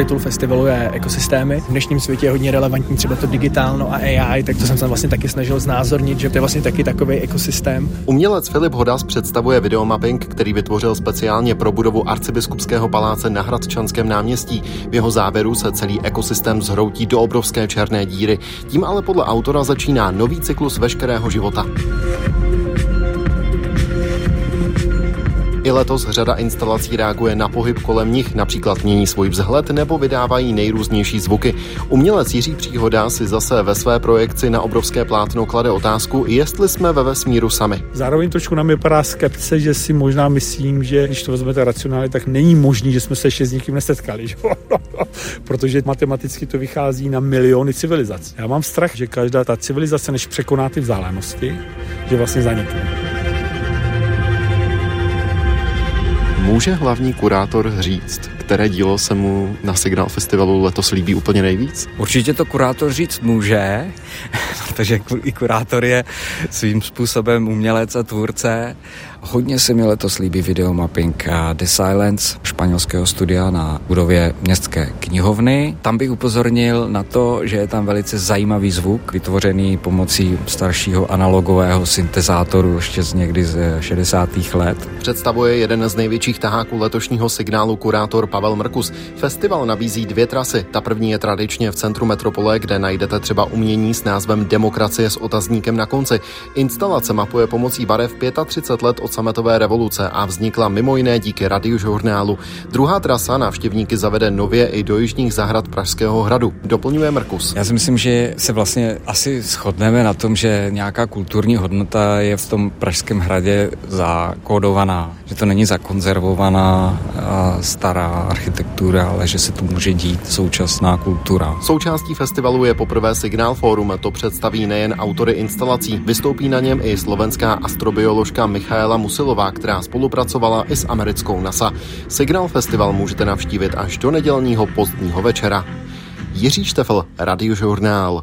podtitul festivalu je ekosystémy. V dnešním světě je hodně relevantní třeba to digitálno a AI, tak to jsem se vlastně taky snažil znázornit, že to je vlastně taky takový ekosystém. Umělec Filip Hodas představuje videomapping, který vytvořil speciálně pro budovu Arcibiskupského paláce na Hradčanském náměstí. V jeho závěru se celý ekosystém zhroutí do obrovské černé díry. Tím ale podle autora začíná nový cyklus veškerého života. I letos řada instalací reaguje na pohyb kolem nich, například mění svůj vzhled nebo vydávají nejrůznější zvuky. Umělec Jiří Příhoda si zase ve své projekci na obrovské plátno klade otázku, jestli jsme ve vesmíru sami. Zároveň trošku nám vypadá skepce, že si možná myslím, že když to vezmete racionálně, tak není možný, že jsme se ještě s nikým nesetkali. Že? Protože matematicky to vychází na miliony civilizací. Já mám strach, že každá ta civilizace, než překoná ty vzdálenosti, že vlastně zanikne. Může hlavní kurátor říct, které dílo se mu na Signál festivalu letos líbí úplně nejvíc? Určitě to kurátor říct může, protože i kurátor je svým způsobem umělec a tvůrce. Hodně se mi letos líbí videomapping The Silence španělského studia na budově Městské knihovny. Tam bych upozornil na to, že je tam velice zajímavý zvuk, vytvořený pomocí staršího analogového syntezátoru ještě někdy z 60. let. Představuje jeden z největších taháků letošního Signálu kurátor Pavel Mrkus. Festival nabízí 2 trasy. Ta první je tradičně v centru metropole, kde najdete třeba umění s názvem Demokracie s otazníkem na konci. Instalace mapuje pomocí barev 35 let od sametové revoluce a vznikla mimo jiné díky Radiožurnálu. Druhá trasa návštěvníky zavede nově i do jižních zahrad Pražského hradu. Doplňuje Mrkus. Já si myslím, že se vlastně asi shodneme na tom, že nějaká kulturní hodnota je v tom Pražském hradě zakódovaná. Že to není zakonzervovaná stará architektura, ale že se tu může dít současná kultura. Součástí festivalu je poprvé Signál Forum. To představí nejen autory instalací. Vystoupí na něm i slovenská astrobioložka Michaela Musilová, která spolupracovala i s americkou NASA. Signál Festival můžete navštívit až do nedělního pozdního večera. Jiří Štefel, Radiožurnál.